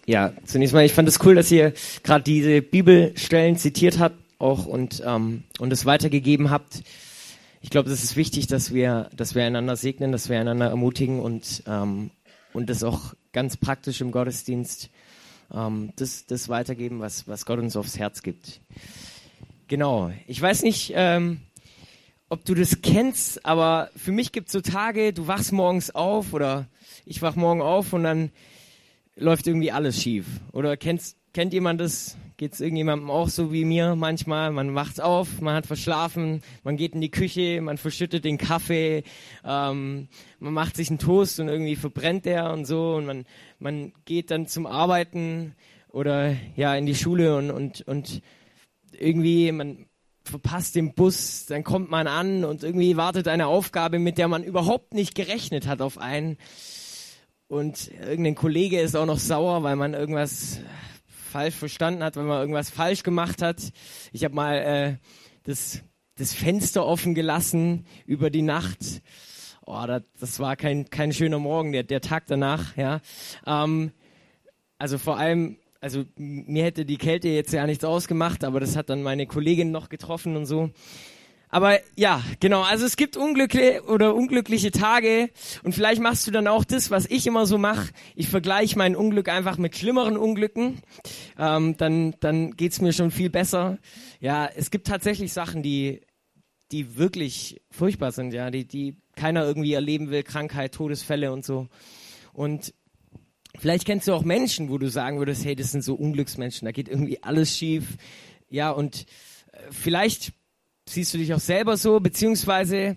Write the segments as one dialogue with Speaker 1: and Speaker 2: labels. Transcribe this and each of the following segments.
Speaker 1: Ja, zunächst mal, ich fand es cool, dass ihr gerade diese Bibelstellen zitiert habt auch und es weitergegeben habt. Ich glaube, das ist wichtig, dass wir einander segnen, dass wir einander ermutigen und das auch ganz praktisch im Gottesdienst das weitergeben, was Gott uns aufs Herz gibt. Genau. Ich weiß nicht, ob du das kennst, aber für mich gibt es so Tage, du wachst morgens auf oder ich wach morgen auf und dann läuft irgendwie alles schief. Oder kennt jemand das? Geht es irgendjemandem auch so wie mir manchmal? Man wacht auf, man hat verschlafen, man geht in die Küche, man verschüttet den Kaffee, man macht sich einen Toast und irgendwie verbrennt der und so und man geht dann zum Arbeiten oder ja in die Schule und irgendwie man verpasst den Bus, dann kommt man an und irgendwie wartet eine Aufgabe, mit der man überhaupt nicht gerechnet hat auf einen. Und irgendein Kollege ist auch noch sauer, weil man irgendwas falsch verstanden hat, weil man irgendwas falsch gemacht hat. Ich habe mal das Fenster offen gelassen über die Nacht. Oh, das war kein schöner Morgen, der Tag danach. Ja, also vor allem, also mir hätte die Kälte jetzt ja nichts ausgemacht, aber das hat dann meine Kollegin noch getroffen und so. Aber ja, genau, also es gibt unglückliche Tage und vielleicht machst du dann auch das, was ich immer so mache. Ich vergleiche mein Unglück einfach mit schlimmeren Unglücken, dann geht's mir schon viel besser. Ja, es gibt tatsächlich Sachen, die wirklich furchtbar sind, ja, die keiner irgendwie erleben will, Krankheit, Todesfälle und so. Und vielleicht kennst du auch Menschen, wo du sagen würdest, hey, das sind so Unglücksmenschen, da geht irgendwie alles schief. Ja, und vielleicht siehst du dich auch selber so, beziehungsweise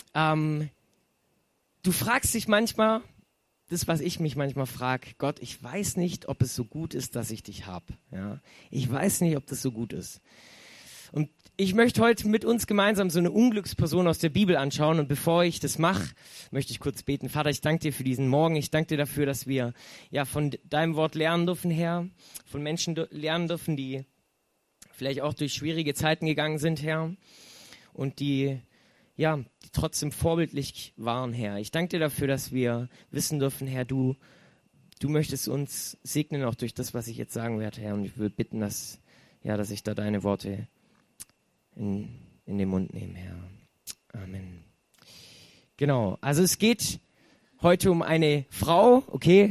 Speaker 1: du fragst dich manchmal, das, was ich mich manchmal frage, Gott, ich weiß nicht, ob es so gut ist, dass ich dich habe. Ja? Ich weiß nicht, ob das so gut ist. Und ich möchte heute mit uns gemeinsam so eine Unglücksperson aus der Bibel anschauen. Und bevor ich das mache, möchte ich kurz beten. Vater, ich danke dir für diesen Morgen. Ich danke dir dafür, dass wir ja von deinem Wort lernen dürfen, Herr. Von Menschen lernen dürfen, die vielleicht auch durch schwierige Zeiten gegangen sind, Herr. Und die trotzdem vorbildlich waren, Herr. Ich danke dir dafür, dass wir wissen dürfen, Herr, du möchtest uns segnen, auch durch das, was ich jetzt sagen werde, Herr. Und ich würde bitten, dass ich da deine Worte in den Mund nehme, Herr. Amen. Genau, also es geht heute um eine Frau, okay.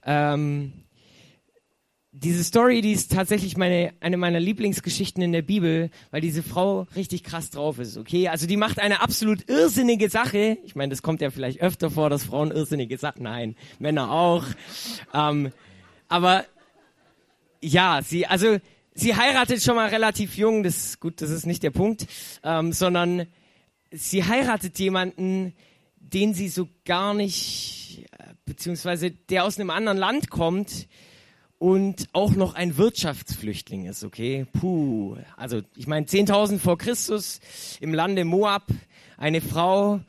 Speaker 1: Diese Story, die ist tatsächlich eine meiner Lieblingsgeschichten in der Bibel, weil diese Frau richtig krass drauf ist, okay? Also die macht eine absolut irrsinnige Sache. Ich meine, das kommt ja vielleicht öfter vor, dass Frauen irrsinnige Sachen, nein, Männer auch. Aber ja, sie heiratet schon mal relativ jung, das ist nicht der Punkt, sondern sie heiratet jemanden, den sie so gar nicht, beziehungsweise der aus einem anderen Land kommt, und auch noch ein Wirtschaftsflüchtling ist, okay? Also ich meine 10.000 vor Christus im Lande Moab, eine Frau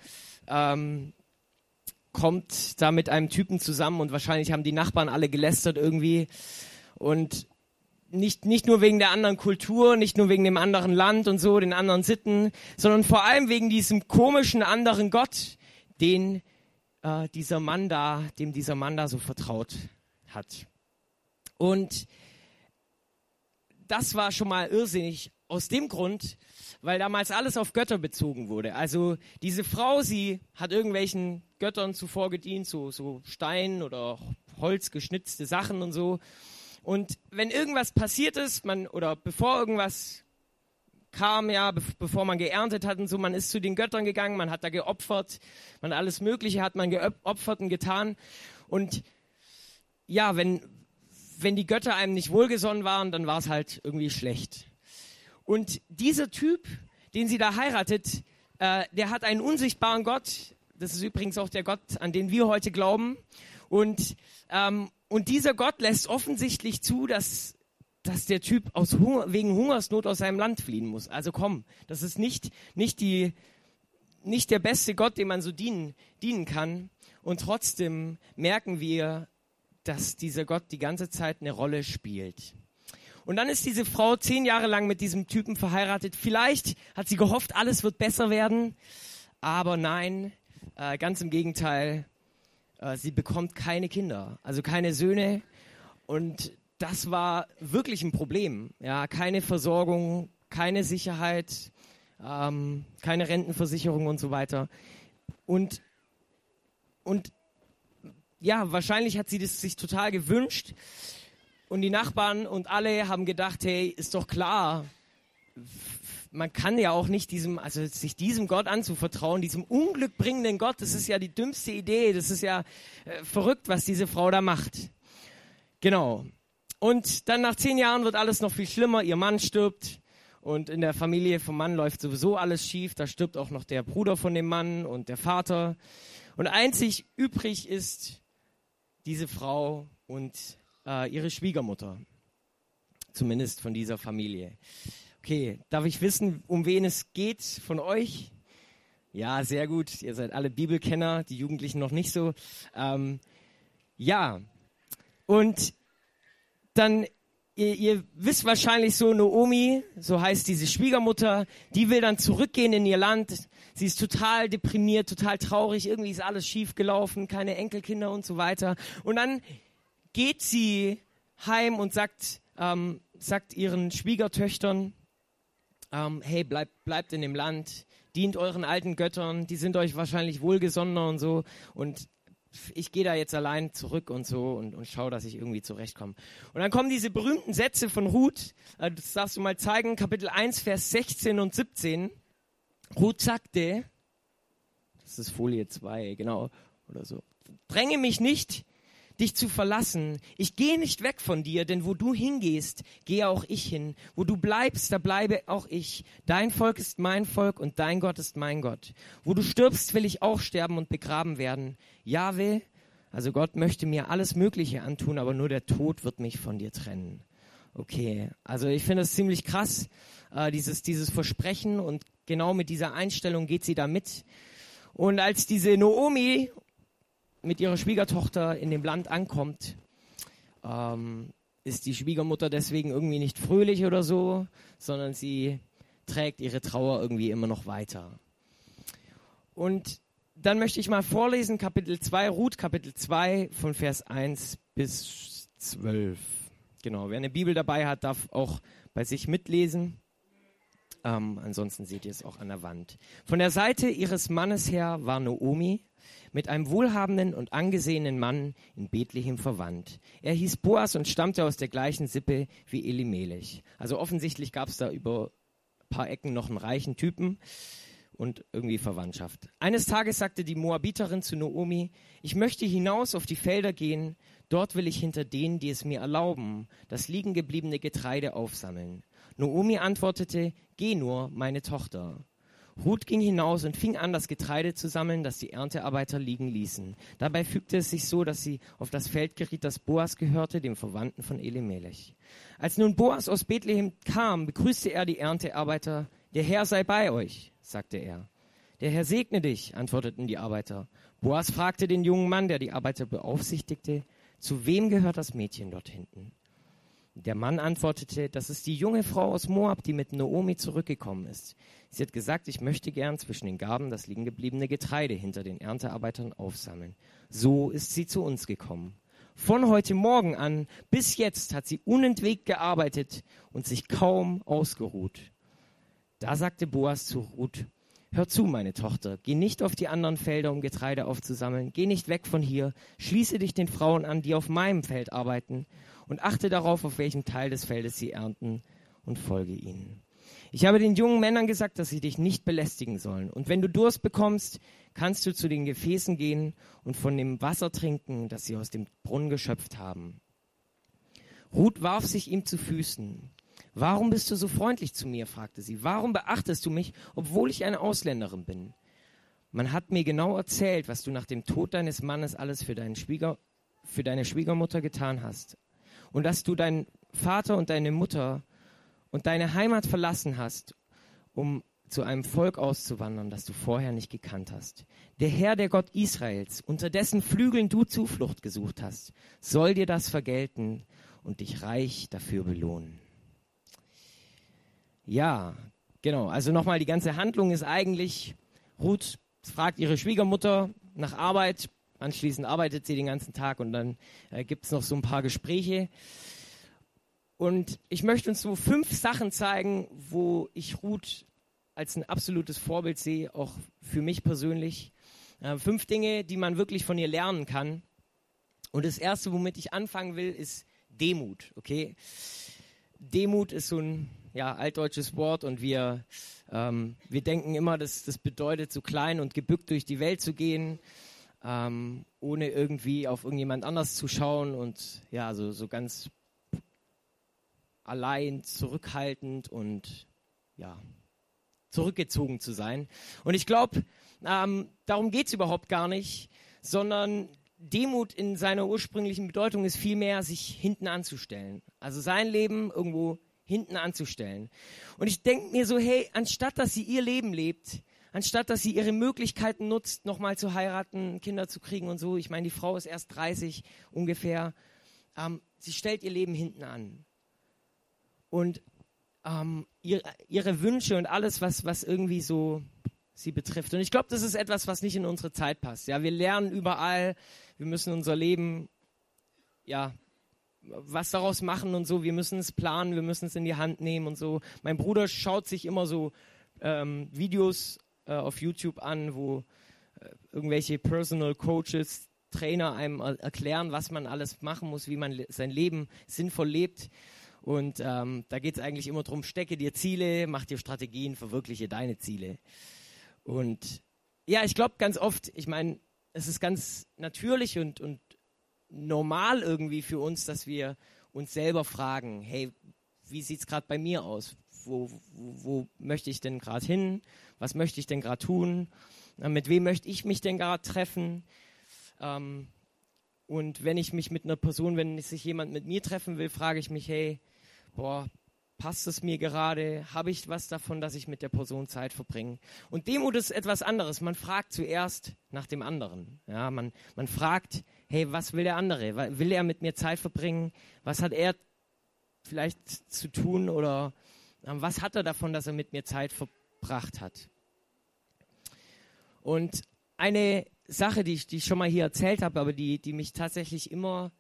Speaker 1: kommt da mit einem Typen zusammen und wahrscheinlich haben die Nachbarn alle gelästert irgendwie und nicht nur wegen der anderen Kultur, nicht nur wegen dem anderen Land und so, den anderen Sitten, sondern vor allem wegen diesem komischen anderen Gott, dem dieser Mann da so vertraut hat. Und das war schon mal irrsinnig aus dem Grund, weil damals alles auf Götter bezogen wurde. Also diese Frau, sie hat irgendwelchen Göttern zuvor gedient, so Stein oder Holz geschnitzte Sachen und so. Und wenn irgendwas passiert ist, bevor irgendwas kam, ja, bevor man geerntet hat und so, man ist zu den Göttern gegangen, man hat da geopfert, alles Mögliche hat man geopfert und getan. Und ja, wenn die Götter einem nicht wohlgesonnen waren, dann war es halt irgendwie schlecht. Und dieser Typ, den sie da heiratet, der hat einen unsichtbaren Gott. Das ist übrigens auch der Gott, an den wir heute glauben. Und dieser Gott lässt offensichtlich zu, dass der Typ wegen Hungersnot aus seinem Land fliehen muss. Also komm, das ist nicht der beste Gott, dem man so dienen kann. Und trotzdem merken wir, dass dieser Gott die ganze Zeit eine Rolle spielt. Und dann ist diese Frau 10 Jahre lang mit diesem Typen verheiratet. Vielleicht hat sie gehofft, alles wird besser werden. Aber nein, ganz im Gegenteil. Sie bekommt keine Kinder, also keine Söhne. Und das war wirklich ein Problem. Ja, keine Versorgung, keine Sicherheit, keine Rentenversicherung und so weiter. Und ja, wahrscheinlich hat sie das sich total gewünscht. Und die Nachbarn und alle haben gedacht, hey, ist doch klar, man kann ja auch nicht sich diesem Gott anzuvertrauen, diesem unglückbringenden Gott, das ist ja die dümmste Idee, das ist ja verrückt, was diese Frau da macht. Genau. Und dann nach 10 Jahren wird alles noch viel schlimmer, ihr Mann stirbt und in der Familie vom Mann läuft sowieso alles schief, da stirbt auch noch der Bruder von dem Mann und der Vater. Und einzig übrig ist diese Frau und ihre Schwiegermutter, zumindest von dieser Familie. Okay, darf ich wissen, um wen es geht von euch? Ja, sehr gut, ihr seid alle Bibelkenner, die Jugendlichen noch nicht so. Ja, und dann, ihr wisst wahrscheinlich so, Naomi, so heißt diese Schwiegermutter, die will dann zurückgehen in ihr Land. Sie ist total deprimiert, total traurig, irgendwie ist alles schief gelaufen, keine Enkelkinder und so weiter. Und dann geht sie heim und sagt ihren Schwiegertöchtern, hey, bleibt in dem Land, dient euren alten Göttern, die sind euch wahrscheinlich wohlgesonnener und so, und ich gehe da jetzt allein zurück und so und schaue, dass ich irgendwie zurechtkomme. Und dann kommen diese berühmten Sätze von Ruth, das darfst du mal zeigen, Kapitel 1, Vers 16 und 17. Ruth sagte, das ist Folie 2, genau, oder so, dränge mich nicht, dich zu verlassen. Ich gehe nicht weg von dir, denn wo du hingehst, gehe auch ich hin. Wo du bleibst, da bleibe auch ich. Dein Volk ist mein Volk und dein Gott ist mein Gott. Wo du stirbst, will ich auch sterben und begraben werden. Jahwe, also Gott möchte mir alles Mögliche antun, aber nur der Tod wird mich von dir trennen. Okay, also ich finde das ziemlich krass, dieses Versprechen, und genau mit dieser Einstellung geht sie da mit. Und als diese Naomi mit ihrer Schwiegertochter in dem Land ankommt, ist die Schwiegermutter deswegen irgendwie nicht fröhlich oder so, sondern sie trägt ihre Trauer irgendwie immer noch weiter. Und dann möchte ich mal vorlesen, Kapitel 2, Ruth, Kapitel 2, von Vers 1 bis 12. Genau, wer eine Bibel dabei hat, darf auch bei sich mitlesen. Ansonsten seht ihr es auch an der Wand. Von der Seite ihres Mannes her war Naomi mit einem wohlhabenden und angesehenen Mann in Bethlehem verwandt. Er hieß Boas und stammte aus der gleichen Sippe wie Elimelech. Also offensichtlich gab es da über ein paar Ecken noch einen reichen Typen und irgendwie Verwandtschaft. Eines Tages sagte die Moabiterin zu Naomi, ich möchte hinaus auf die Felder gehen, dort will ich hinter denen, die es mir erlauben, das liegen gebliebene Getreide aufsammeln. Naomi antwortete, geh nur, meine Tochter. Ruth ging hinaus und fing an, das Getreide zu sammeln, das die Erntearbeiter liegen ließen. Dabei fügte es sich so, dass sie auf das Feld geriet, das Boas gehörte, dem Verwandten von Elimelech. Als nun Boas aus Bethlehem kam, begrüßte er die Erntearbeiter. Der Herr sei bei euch, sagte er. Der Herr segne dich, antworteten die Arbeiter. Boas fragte den jungen Mann, der die Arbeiter beaufsichtigte, zu wem gehört das Mädchen dort hinten? Der Mann antwortete, das ist die junge Frau aus Moab, die mit Naomi zurückgekommen ist. Sie hat gesagt, ich möchte gern zwischen den Garben das liegen gebliebene Getreide hinter den Erntearbeitern aufsammeln. So ist sie zu uns gekommen. Von heute Morgen an bis jetzt hat sie unentwegt gearbeitet und sich kaum ausgeruht. Da sagte Boas zu Ruth, hör zu, meine Tochter, geh nicht auf die anderen Felder, um Getreide aufzusammeln. Geh nicht weg von hier. Schließe dich den Frauen an, die auf meinem Feld arbeiten. Und achte darauf, auf welchem Teil des Feldes sie ernten, und folge ihnen. Ich habe den jungen Männern gesagt, dass sie dich nicht belästigen sollen. Und wenn du Durst bekommst, kannst du zu den Gefäßen gehen und von dem Wasser trinken, das sie aus dem Brunnen geschöpft haben. Ruth warf sich ihm zu Füßen. Warum bist du so freundlich zu mir? Fragte sie. Warum beachtest du mich, obwohl ich eine Ausländerin bin? Man hat mir genau erzählt, was du nach dem Tod deines Mannes alles für deine Schwiegermutter getan hast. Und dass du deinen Vater und deine Mutter und deine Heimat verlassen hast, um zu einem Volk auszuwandern, das du vorher nicht gekannt hast. Der Herr, der Gott Israels, unter dessen Flügeln du Zuflucht gesucht hast, soll dir das vergelten und dich reich dafür belohnen. Ja, genau. Also nochmal, die ganze Handlung ist eigentlich, Ruth fragt ihre Schwiegermutter nach Arbeit, anschließend arbeitet sie den ganzen Tag und dann gibt's noch so ein paar Gespräche. Und ich möchte uns so 5 Sachen zeigen, wo ich Ruth als ein absolutes Vorbild sehe, auch für mich persönlich. 5 Dinge, die man wirklich von ihr lernen kann. Und das erste, womit ich anfangen will, ist Demut, okay? Demut ist so ein altdeutsches Wort und wir denken immer, das bedeutet, so klein und gebückt durch die Welt zu gehen, ohne irgendwie auf irgendjemand anders zu schauen und ja, so ganz allein, zurückhaltend und ja, zurückgezogen zu sein. Und ich glaube, darum geht's überhaupt gar nicht, sondern Demut in seiner ursprünglichen Bedeutung ist vielmehr, sich hinten anzustellen. Also sein Leben irgendwo hinten anzustellen. Und ich denke mir so, hey, anstatt dass sie ihr Leben lebt, anstatt dass sie ihre Möglichkeiten nutzt, nochmal zu heiraten, Kinder zu kriegen und so, ich meine, die Frau ist erst 30 ungefähr, sie stellt ihr Leben hinten an. Und ihre Wünsche und alles, was irgendwie so sie betrifft. Und ich glaube, das ist etwas, was nicht in unsere Zeit passt. Ja, wir lernen überall, wir müssen unser Leben, ja, was daraus machen und so. Wir müssen es planen, wir müssen es in die Hand nehmen und so. Mein Bruder schaut sich immer so Videos auf YouTube an, wo irgendwelche Personal Coaches, Trainer einem erklären, was man alles machen muss, wie man sein Leben sinnvoll lebt. Und da geht es eigentlich immer drum: stecke dir Ziele, mach dir Strategien, verwirkliche deine Ziele. Und ja, ich glaube ganz oft, ich meine, es ist ganz natürlich und normal irgendwie für uns, dass wir uns selber fragen, hey, wie sieht's gerade bei mir aus? Wo möchte ich denn gerade hin? Was möchte ich denn gerade tun? Mit wem möchte ich mich denn gerade treffen? Und wenn ich mich mit einer Person, wenn sich jemand mit mir treffen will, frage ich mich, hey, passt es mir gerade? Habe ich was davon, dass ich mit der Person Zeit verbringe? Und Demut ist etwas anderes. Man fragt zuerst nach dem anderen. Ja, man fragt, hey, was will der andere? Will er mit mir Zeit verbringen? Was hat er vielleicht zu tun? Oder was hat er davon, dass er mit mir Zeit verbracht hat? Und eine Sache, die ich schon mal hier erzählt habe, aber die mich tatsächlich immer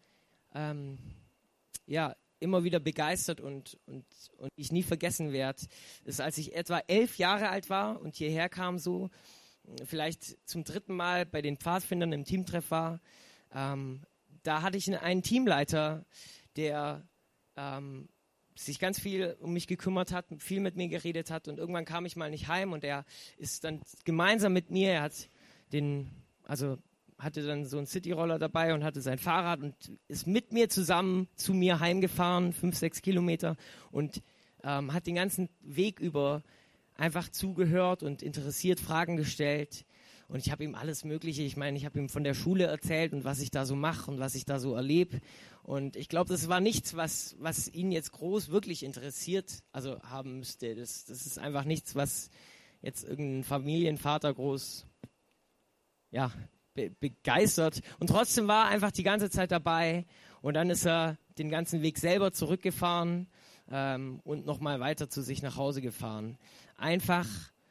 Speaker 1: wieder begeistert und ich nie vergessen werde, ist, als ich etwa 11 Jahre alt war und hierher kam, so vielleicht zum 3. Mal bei den Pfadfindern im Teamtreff war. Da hatte ich einen Teamleiter, der sich ganz viel um mich gekümmert hat, viel mit mir geredet hat, und irgendwann kam ich mal nicht heim und er ist dann gemeinsam mit mir, er hat hatte dann so einen Cityroller dabei und hatte sein Fahrrad und ist mit mir zusammen zu mir heimgefahren, 5-6 Kilometer, und hat den ganzen Weg über einfach zugehört und interessiert Fragen gestellt. Und ich habe ihm alles Mögliche, ich meine, ich habe ihm von der Schule erzählt und was ich da so mache und was ich da so erlebe. Und ich glaube, das war nichts, was ihn jetzt groß wirklich interessiert, also haben müsste. Das ist einfach nichts, was jetzt irgendein Familienvater groß, ja, begeistert. Und trotzdem war er einfach die ganze Zeit dabei. Und dann ist er den ganzen Weg selber zurückgefahren und nochmal weiter zu sich nach Hause gefahren. Einfach,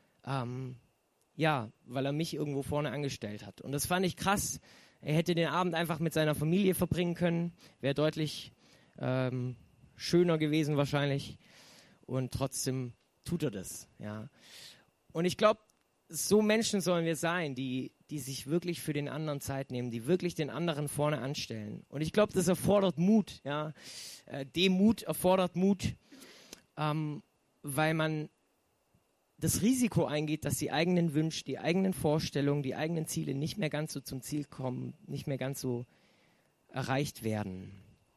Speaker 1: weil er mich irgendwo vorne angestellt hat. Und das fand ich krass. Er hätte den Abend einfach mit seiner Familie verbringen können. Wäre deutlich schöner gewesen wahrscheinlich. Und trotzdem tut er das. Ja. Und ich glaube, so Menschen sollen wir sein, die sich wirklich für den anderen Zeit nehmen, die wirklich den anderen vorne anstellen. Und ich glaube, das erfordert Mut. Ja. Demut erfordert Mut, weil man das Risiko eingeht, dass die eigenen Wünsche, die eigenen Vorstellungen, die eigenen Ziele nicht mehr ganz so zum Ziel kommen, nicht mehr ganz so erreicht werden.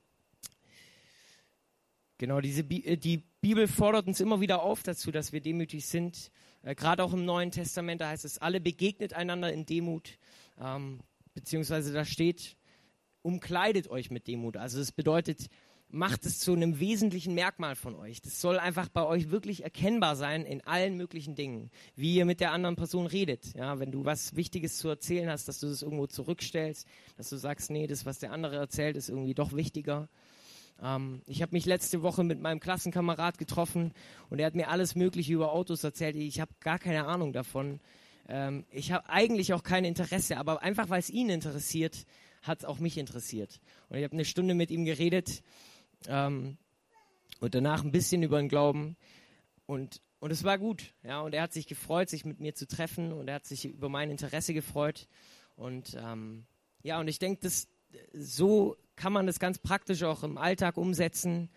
Speaker 1: Genau, die Bibel fordert uns immer wieder auf dazu, dass wir demütig sind. Gerade auch im Neuen Testament, da heißt es, alle begegnet einander in Demut. Beziehungsweise da steht, umkleidet euch mit Demut. Also das bedeutet, macht es zu einem wesentlichen Merkmal von euch. Das soll einfach bei euch wirklich erkennbar sein in allen möglichen Dingen. Wie ihr mit der anderen Person redet. Ja, wenn du was Wichtiges zu erzählen hast, dass du das irgendwo zurückstellst, dass du sagst, nee, das, was der andere erzählt, ist irgendwie doch wichtiger. Ich habe mich letzte Woche mit meinem Klassenkamerad getroffen und er hat mir alles Mögliche über Autos erzählt. Ich habe gar keine Ahnung davon. Ich habe eigentlich auch kein Interesse, aber einfach weil es ihn interessiert, hat es auch mich interessiert. Und ich habe eine Stunde mit ihm geredet und danach ein bisschen über den Glauben und es war gut. Ja, und er hat sich gefreut, sich mit mir zu treffen und er hat sich über mein Interesse gefreut. Und und ich denke, so kann man das ganz praktisch auch im Alltag umsetzen,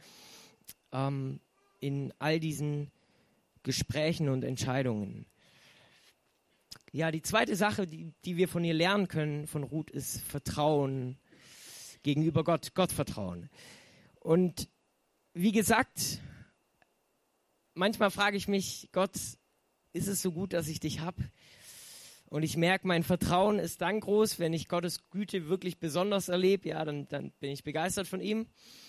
Speaker 1: in all diesen Gesprächen und Entscheidungen. Ja, die zweite Sache, die wir von ihr lernen können, von Ruth, ist Vertrauen gegenüber Gott, Gottvertrauen. Und wie gesagt, manchmal frage ich mich, Gott, ist es so gut, dass ich dich hab? Und ich merke, mein Vertrauen ist dann groß, wenn ich Gottes Güte wirklich besonders erlebe. Ja, dann bin ich begeistert von ihm.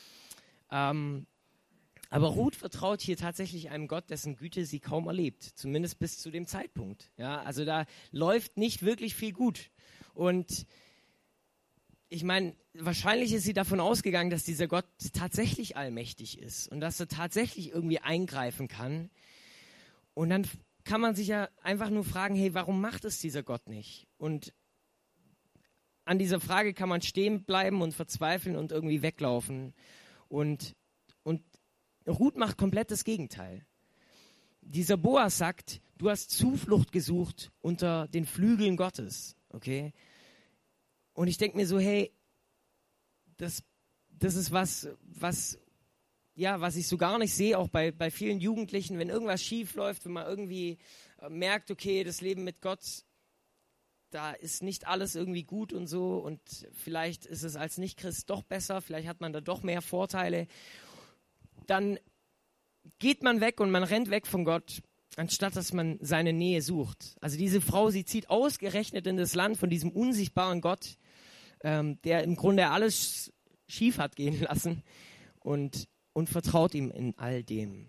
Speaker 1: Aber Ruth vertraut hier tatsächlich einem Gott, dessen Güte sie kaum erlebt. Zumindest bis zu dem Zeitpunkt. Ja, also da läuft nicht wirklich viel gut. Und ich meine, wahrscheinlich ist sie davon ausgegangen, dass dieser Gott tatsächlich allmächtig ist und dass er tatsächlich irgendwie eingreifen kann. Und dann kann man sich ja einfach nur fragen, hey, warum macht es dieser Gott nicht? Und an dieser Frage kann man stehen bleiben und verzweifeln und irgendwie weglaufen. Und Ruth macht komplett das Gegenteil. Dieser Boas sagt, du hast Zuflucht gesucht unter den Flügeln Gottes, okay? Und ich denke mir so, hey, das ist was ich so gar nicht sehe, auch bei vielen Jugendlichen, wenn irgendwas schief läuft, wenn man irgendwie merkt, okay, das Leben mit Gott, da ist nicht alles irgendwie gut und so und vielleicht ist es als Nicht-Christ doch besser, vielleicht hat man da doch mehr Vorteile. Dann geht man weg und man rennt weg von Gott, anstatt dass man seine Nähe sucht. Also diese Frau, sie zieht ausgerechnet in das Land von diesem unsichtbaren Gott, der im Grunde alles schief hat gehen lassen und vertraut ihm in all dem.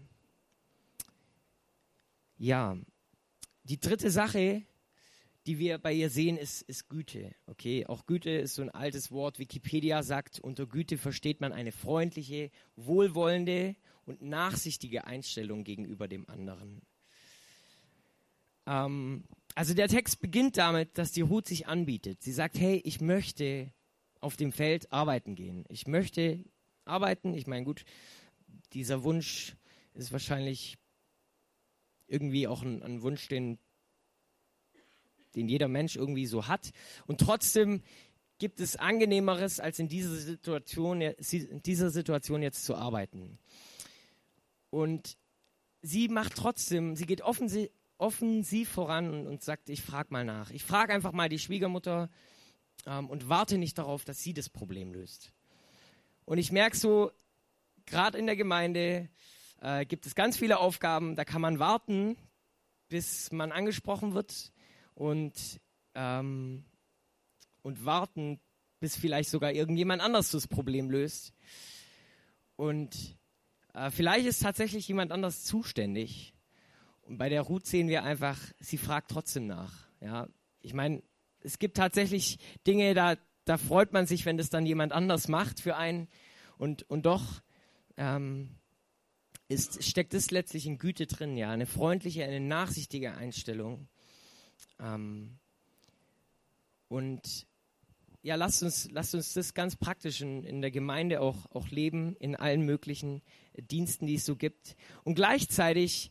Speaker 1: Ja, die dritte Sache, die wir bei ihr sehen, ist Güte. Okay, auch Güte ist so ein altes Wort. Wikipedia sagt, unter Güte versteht man eine freundliche, wohlwollende und nachsichtige Einstellung gegenüber dem anderen. Also der Text beginnt damit, dass die Ruth sich anbietet. Sie sagt, hey, ich möchte auf dem Feld arbeiten gehen. Ich möchte arbeiten. Ich meine, gut, dieser Wunsch ist wahrscheinlich irgendwie auch ein Wunsch, den jeder Mensch irgendwie so hat. Und trotzdem gibt es Angenehmeres, als in dieser Situation jetzt zu arbeiten. Und sie geht offensiv voran und sagt, ich frage mal nach. Ich frage einfach mal die Schwiegermutter und warte nicht darauf, dass sie das Problem löst. Und ich merke so, gerade in der Gemeinde gibt es ganz viele Aufgaben, da kann man warten, bis man angesprochen wird und warten, bis vielleicht sogar irgendjemand anders das Problem löst. Und vielleicht ist tatsächlich jemand anders zuständig. Und bei der Ruth sehen wir einfach, sie fragt trotzdem nach. Ja, ich meine, es gibt tatsächlich Dinge, da freut man sich, wenn das dann jemand anders macht für einen. Und doch steckt es letztlich in Güte drin, ja, eine freundliche, eine nachsichtige Einstellung. Und ja, lasst uns das ganz praktisch in der Gemeinde auch leben, in allen möglichen Diensten, die es so gibt. Und gleichzeitig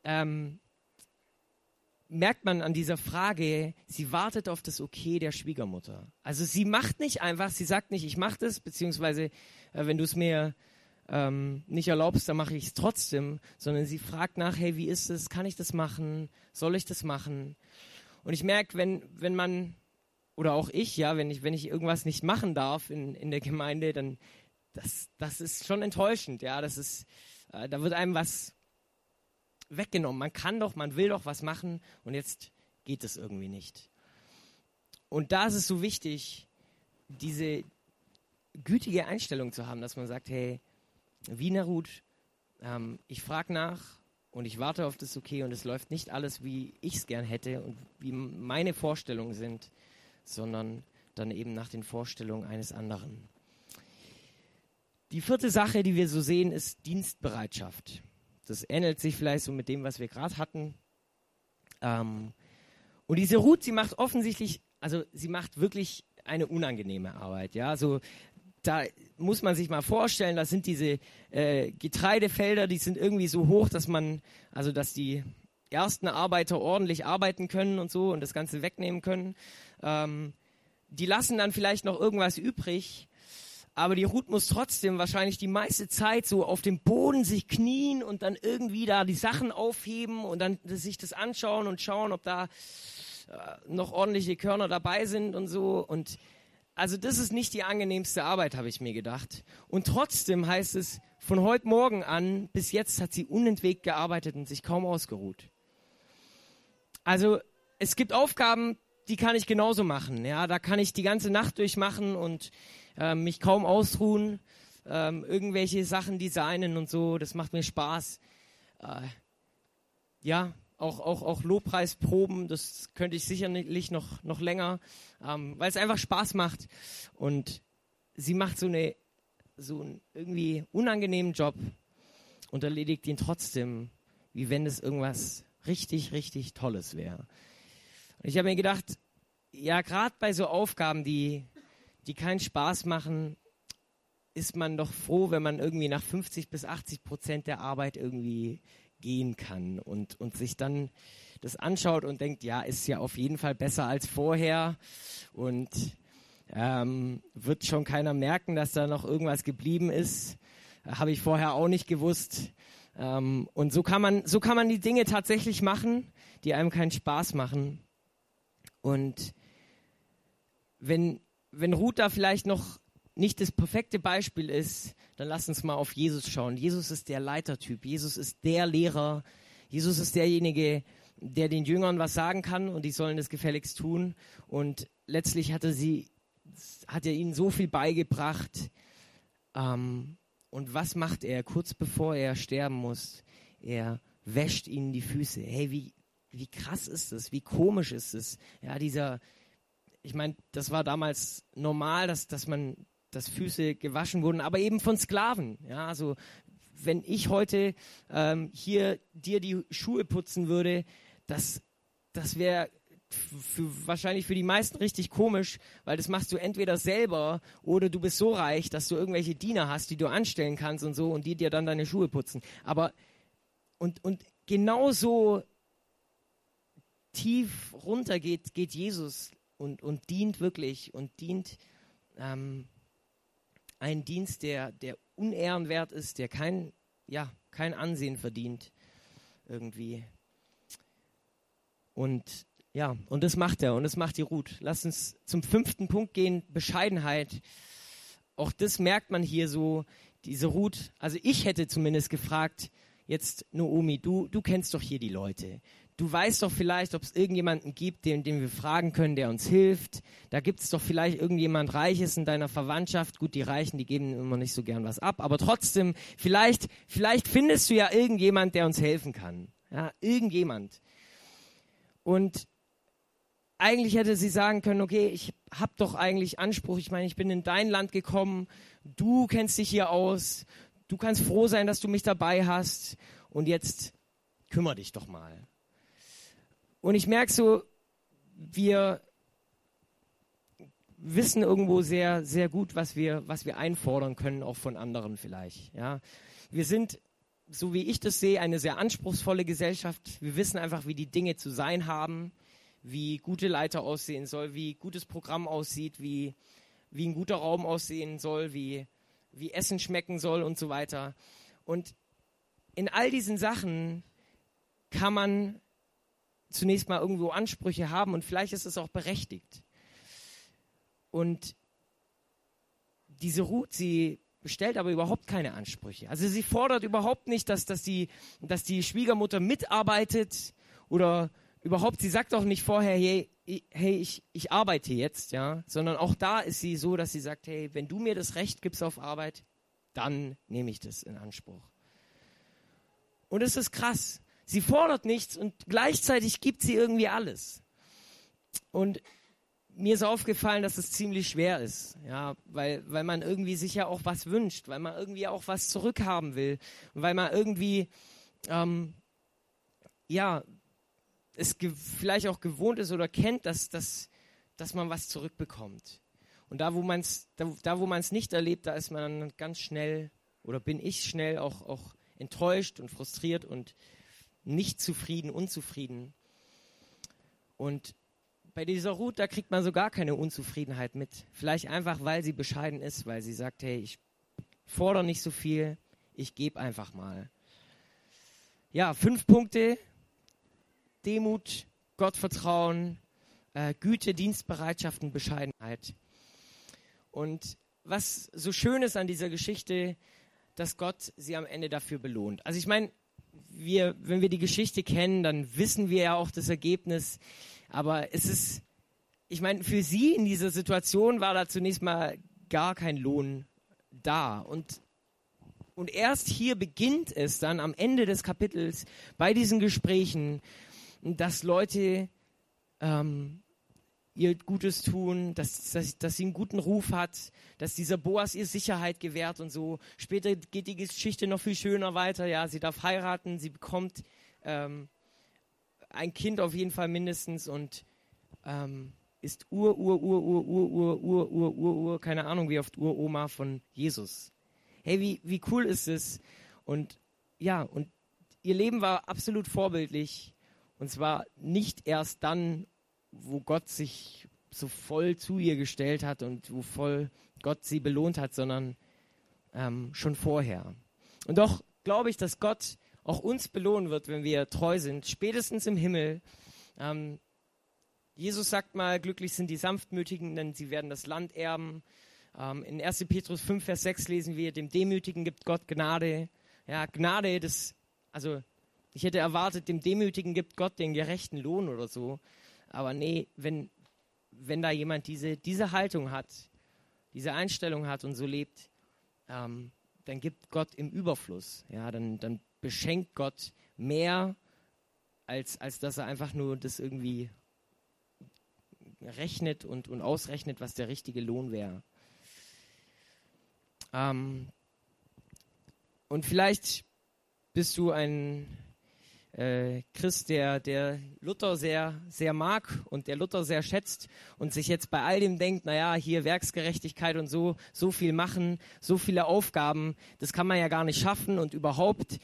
Speaker 1: merkt man an dieser Frage, sie wartet auf das Okay der Schwiegermutter. Also sie macht nicht einfach, sie sagt nicht, ich mache das, beziehungsweise wenn du es mir nicht erlaubst, dann mache ich es trotzdem, sondern sie fragt nach, hey, wie ist es, kann ich das machen, soll ich das machen? Und ich merke, wenn man, oder auch ich, ja, wenn ich irgendwas nicht machen darf in der Gemeinde, dann das ist schon enttäuschend, ja, da wird einem was weggenommen. Man will doch was machen und jetzt geht es irgendwie nicht. Und da ist es so wichtig, diese gütige Einstellung zu haben, dass man sagt, hey, wie eine Ruth, ich frage nach und ich warte auf das Okay und es läuft nicht alles, wie ich es gern hätte und wie meine Vorstellungen sind, sondern dann eben nach den Vorstellungen eines anderen. Die vierte Sache, die wir so sehen, ist Dienstbereitschaft. Das ähnelt sich vielleicht so mit dem, was wir gerade hatten. Und diese Ruth, sie macht offensichtlich, also sie macht wirklich eine unangenehme Arbeit, ja, so da muss man sich mal vorstellen, das sind diese Getreidefelder, die sind irgendwie so hoch, dass die ersten Arbeiter ordentlich arbeiten können und so und das Ganze wegnehmen können. Die lassen dann vielleicht noch irgendwas übrig, aber die Ruth muss trotzdem wahrscheinlich die meiste Zeit so auf dem Boden sich knien und dann irgendwie da die Sachen aufheben und dann sich das anschauen und schauen, ob da noch ordentliche Körner dabei sind und so. Und also das ist nicht die angenehmste Arbeit, habe ich mir gedacht. Und trotzdem heißt es, von heute Morgen an bis jetzt hat sie unentwegt gearbeitet und sich kaum ausgeruht. Also es gibt Aufgaben, die kann ich genauso machen. Ja, da kann ich die ganze Nacht durchmachen und mich kaum ausruhen, irgendwelche Sachen designen und so. Das macht mir Spaß. Auch Lobpreisproben, das könnte ich sicherlich noch länger, weil es einfach Spaß macht. Und sie macht so einen irgendwie unangenehmen Job und erledigt ihn trotzdem, wie wenn es irgendwas richtig, richtig Tolles wäre. Und ich habe mir gedacht, ja, gerade bei so Aufgaben, die keinen Spaß machen, ist man doch froh, wenn man irgendwie nach 50-80% der Arbeit irgendwie gehen kann und sich dann das anschaut und denkt, ja, ist ja auf jeden Fall besser als vorher und wird schon keiner merken, dass da noch irgendwas geblieben ist. Habe ich vorher auch nicht gewusst. Und so kann man die Dinge tatsächlich machen, die einem keinen Spaß machen. Und wenn Ruth da vielleicht noch nicht das perfekte Beispiel ist, dann lass uns mal auf Jesus schauen. Jesus ist der Leitertyp. Jesus ist der Lehrer. Jesus ist derjenige, der den Jüngern was sagen kann und die sollen das gefälligst tun. Und letztlich hat er ihnen so viel beigebracht. Und was macht er kurz bevor er sterben muss? Er wäscht ihnen die Füße. Hey, wie krass ist das? Wie komisch ist es? Ja, ich meine, das war damals normal, dass Füße gewaschen wurden, aber eben von Sklaven. Ja, also wenn ich heute hier dir die Schuhe putzen würde, das wäre wahrscheinlich für die meisten richtig komisch, weil das machst du entweder selber oder du bist so reich, dass du irgendwelche Diener hast, die du anstellen kannst und so und die dir dann deine Schuhe putzen. Aber und genauso tief runter geht Jesus und dient wirklich und dient einen Dienst, der unehrenwert ist, der kein Ansehen verdient irgendwie. Und das macht er und das macht die Ruth. Lass uns zum 5. Punkt gehen, Bescheidenheit. Auch das merkt man hier so, diese Ruth. Also ich hätte zumindest gefragt, jetzt Naomi, du kennst doch hier die Leute. Du weißt doch vielleicht, ob es irgendjemanden gibt, den wir fragen können, der uns hilft. Da gibt es doch vielleicht irgendjemand Reiches in deiner Verwandtschaft. Gut, die Reichen, die geben immer nicht so gern was ab. Aber trotzdem, vielleicht findest du ja irgendjemand, der uns helfen kann. Ja, irgendjemand. Und eigentlich hätte sie sagen können, okay, ich habe doch eigentlich Anspruch. Ich meine, ich bin in dein Land gekommen. Du kennst dich hier aus. Du kannst froh sein, dass du mich dabei hast. Und jetzt kümmere dich doch mal. Und ich merke so, wir wissen irgendwo sehr, sehr gut, was wir einfordern können, auch von anderen vielleicht. Ja, wir sind, so wie ich das sehe, eine sehr anspruchsvolle Gesellschaft. Wir wissen einfach, wie die Dinge zu sein haben, wie gute Leiter aussehen soll, wie gutes Programm aussieht, wie ein guter Raum aussehen soll, wie Essen schmecken soll und so weiter. Und in all diesen Sachen kann man zunächst mal irgendwo Ansprüche haben und vielleicht ist es auch berechtigt. Und diese Ruth, sie stellt aber überhaupt keine Ansprüche. Also sie fordert überhaupt nicht, dass die Schwiegermutter mitarbeitet oder überhaupt, sie sagt auch nicht vorher, hey, ich arbeite jetzt, ja, sondern auch da ist sie so, dass sie sagt, hey, wenn du mir das Recht gibst auf Arbeit, dann nehme ich das in Anspruch. Und es ist krass. Sie fordert nichts und gleichzeitig gibt sie irgendwie alles. Und mir ist aufgefallen, dass es ziemlich schwer ist, ja, weil man irgendwie sich ja auch was wünscht, weil man irgendwie auch was zurückhaben will und weil man irgendwie, vielleicht auch gewohnt ist oder kennt, dass man was zurückbekommt. Und da, wo man es nicht erlebt, da ist man dann ganz schnell, oder bin ich schnell auch enttäuscht und frustriert und nicht zufrieden, unzufrieden. Und bei dieser Ruth, da kriegt man so gar keine Unzufriedenheit mit. Vielleicht einfach, weil sie bescheiden ist, weil sie sagt, hey, ich fordere nicht so viel, ich gebe einfach mal. Ja, 5 Punkte: Demut, Gottvertrauen, Güte, Dienstbereitschaft und Bescheidenheit. Und was so schön ist an dieser Geschichte, dass Gott sie am Ende dafür belohnt. Also ich meine, wenn wir die Geschichte kennen, dann wissen wir ja auch das Ergebnis. Aber ich meine, für sie in dieser Situation war da zunächst mal gar kein Lohn da. Und erst hier beginnt es dann am Ende des Kapitels bei diesen Gesprächen, dass Leute ihr Gutes tun, dass sie einen guten Ruf hat, dass dieser Boas ihr Sicherheit gewährt und so. Später geht die Geschichte noch viel schöner weiter. Ja, sie darf heiraten, sie bekommt ein Kind auf jeden Fall mindestens und ist keine Ahnung wie oft Uroma von Jesus. Hey, wie cool ist es? Und ja, und ihr Leben war absolut vorbildlich. Und zwar nicht erst dann, wo Gott sich so voll zu ihr gestellt hat und wo voll Gott sie belohnt hat, sondern schon vorher. Und doch glaube ich, dass Gott auch uns belohnen wird, wenn wir treu sind, spätestens im Himmel. Jesus sagt mal, glücklich sind die Sanftmütigen, denn sie werden das Land erben. In 1. Petrus 5, Vers 6 lesen wir, dem Demütigen gibt Gott Gnade. Ja, Gnade, ich hätte erwartet, dem Demütigen gibt Gott den gerechten Lohn oder so. Aber nee, wenn da jemand diese Haltung hat, diese Einstellung hat und so lebt, dann gibt Gott im Überfluss. Ja, dann beschenkt Gott mehr, als dass er einfach nur das irgendwie rechnet und ausrechnet, was der richtige Lohn wäre. Und vielleicht bist du ein Christ, der Luther sehr, sehr mag und der Luther sehr schätzt und sich jetzt bei all dem denkt, naja, hier Werksgerechtigkeit und so viel machen, so viele Aufgaben, das kann man ja gar nicht schaffen und überhaupt,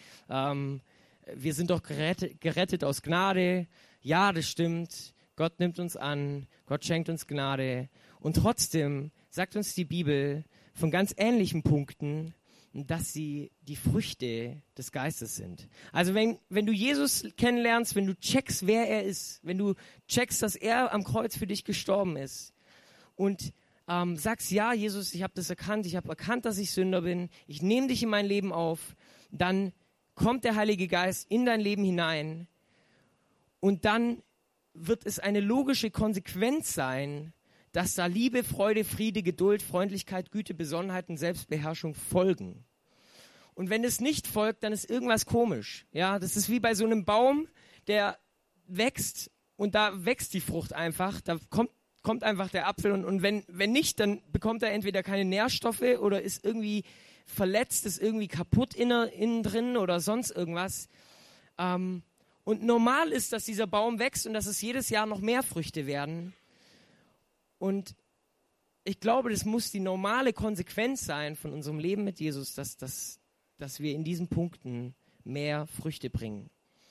Speaker 1: wir sind doch gerettet aus Gnade. Ja, das stimmt, Gott nimmt uns an, Gott schenkt uns Gnade und trotzdem sagt uns die Bibel von ganz ähnlichen Punkten, dass sie die Früchte des Geistes sind. Also wenn du Jesus kennenlernst, wenn du checkst, wer er ist, wenn du checkst, dass er am Kreuz für dich gestorben ist und sagst, ja, Jesus, ich habe das erkannt, ich habe erkannt, dass ich Sünder bin, ich nehme dich in mein Leben auf, dann kommt der Heilige Geist in dein Leben hinein und dann wird es eine logische Konsequenz sein, dass da Liebe, Freude, Friede, Geduld, Freundlichkeit, Güte, Besonnenheit und Selbstbeherrschung folgen. Und wenn es nicht folgt, dann ist irgendwas komisch. Ja, das ist wie bei so einem Baum, der wächst und da wächst die Frucht einfach. Da kommt einfach der Apfel und wenn nicht, dann bekommt er entweder keine Nährstoffe oder ist irgendwie verletzt, ist irgendwie kaputt innen drin oder sonst irgendwas. Und normal ist, dass dieser Baum wächst und dass es jedes Jahr noch mehr Früchte werden. Und ich glaube, das muss die normale Konsequenz sein von unserem Leben mit Jesus, dass wir in diesen Punkten mehr Früchte bringen.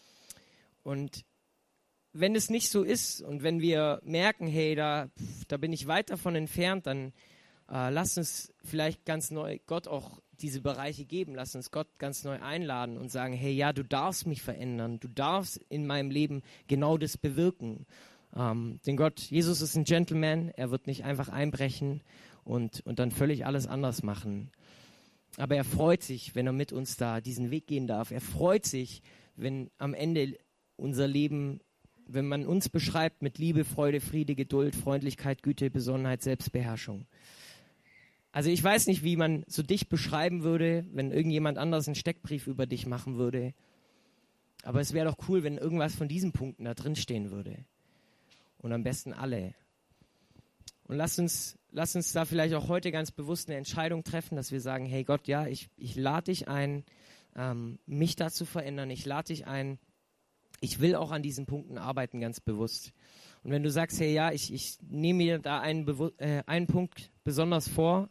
Speaker 1: Und wenn es nicht so ist und wenn wir merken, hey, da bin ich weit davon entfernt, dann lasst uns vielleicht ganz neu Gott auch diese Bereiche geben. Lasst uns Gott ganz neu einladen und sagen, hey, ja, du darfst mich verändern. Du darfst in meinem Leben genau das bewirken. Denn Jesus ist ein Gentleman, er wird nicht einfach einbrechen und dann völlig alles anders machen. Aber er freut sich, wenn er mit uns da diesen Weg gehen darf. Er freut sich, wenn am Ende unser Leben, wenn man uns beschreibt mit Liebe, Freude, Friede, Geduld, Freundlichkeit, Güte, Besonnenheit, Selbstbeherrschung. Also ich weiß nicht, wie man so dich beschreiben würde, wenn irgendjemand anders einen Steckbrief über dich machen würde. Aber es wäre doch cool, wenn irgendwas von diesen Punkten da drin stehen würde. Und am besten alle. Und lass uns da vielleicht auch heute ganz bewusst eine Entscheidung treffen, dass wir sagen, hey Gott, ja, ich lade dich ein, mich da zu verändern. Ich lade dich ein, ich will auch an diesen Punkten arbeiten, ganz bewusst. Und wenn du sagst, hey, ja, ich nehme mir da einen Punkt besonders vor,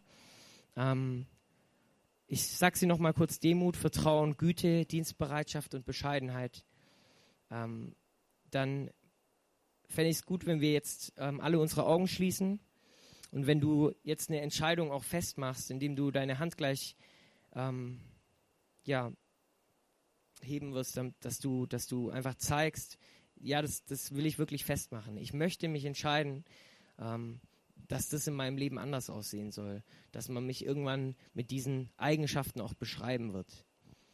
Speaker 1: ich sag sie noch mal kurz: Demut, Vertrauen, Güte, Dienstbereitschaft und Bescheidenheit. Dann fände ich es gut, wenn wir jetzt alle unsere Augen schließen und wenn du jetzt eine Entscheidung auch festmachst, indem du deine Hand gleich heben wirst, dass du einfach zeigst, ja, das will ich wirklich festmachen. Ich möchte mich entscheiden, dass das in meinem Leben anders aussehen soll, dass man mich irgendwann mit diesen Eigenschaften auch beschreiben wird.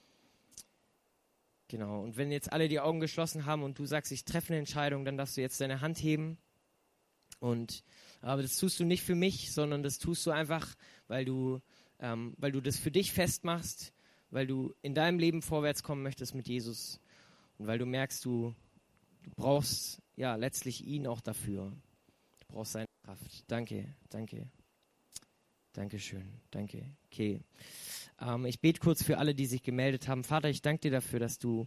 Speaker 1: Genau, und wenn jetzt alle die Augen geschlossen haben und du sagst, ich treffe eine Entscheidung, dann darfst du jetzt deine Hand heben. Aber das tust du nicht für mich, sondern das tust du einfach, weil du das für dich festmachst, weil du in deinem Leben vorwärts kommen möchtest mit Jesus und weil du merkst, du brauchst ja letztlich ihn auch dafür. Du brauchst seine Kraft. Danke. Dankeschön. Danke. Okay. Ich bete kurz für alle, die sich gemeldet haben. Vater, ich danke dir dafür, dass du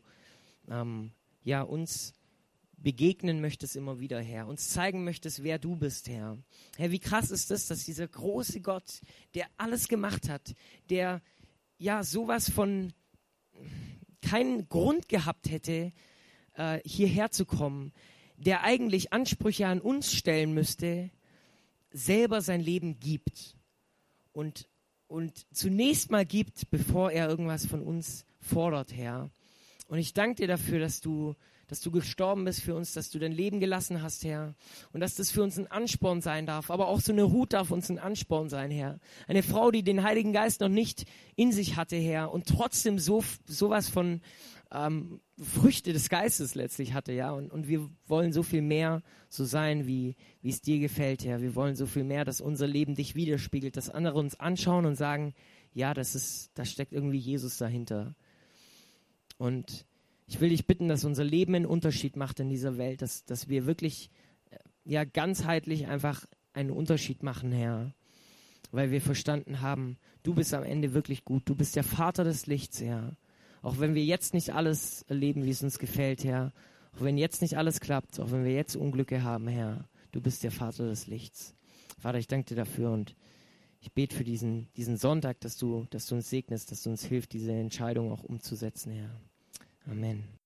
Speaker 1: uns begegnen möchtest immer wieder, Herr. Uns zeigen möchtest, wer du bist, Herr. Herr, wie krass ist das, dass dieser große Gott, der alles gemacht hat, der ja sowas von keinen Grund gehabt hätte, hierher zu kommen, der eigentlich Ansprüche an uns stellen müsste, selber sein Leben gibt und zunächst mal gibt, bevor er irgendwas von uns fordert, Herr. Und ich danke dir dafür, dass du gestorben bist für uns, dass du dein Leben gelassen hast, Herr. Und dass das für uns ein Ansporn sein darf. Aber auch so eine Ruth darf uns ein Ansporn sein, Herr. Eine Frau, die den Heiligen Geist noch nicht in sich hatte, Herr. Und trotzdem sowas von Früchte des Geistes letztlich hatte, ja. Und wir wollen so viel mehr so sein, wie es dir gefällt, Herr. Wir wollen so viel mehr, dass unser Leben dich widerspiegelt, dass andere uns anschauen und sagen, ja, da steckt irgendwie Jesus dahinter. Und ich will dich bitten, dass unser Leben einen Unterschied macht in dieser Welt, dass wir wirklich ganzheitlich einfach einen Unterschied machen, Herr. Weil wir verstanden haben, du bist am Ende wirklich gut. Du bist der Vater des Lichts, Herr. Auch wenn wir jetzt nicht alles erleben, wie es uns gefällt, Herr. Auch wenn jetzt nicht alles klappt, auch wenn wir jetzt Unglücke haben, Herr. Du bist der Vater des Lichts. Vater, ich danke dir dafür und ich bete für diesen Sonntag, dass du uns segnest, dass du uns hilfst, diese Entscheidung auch umzusetzen, Herr. Amen.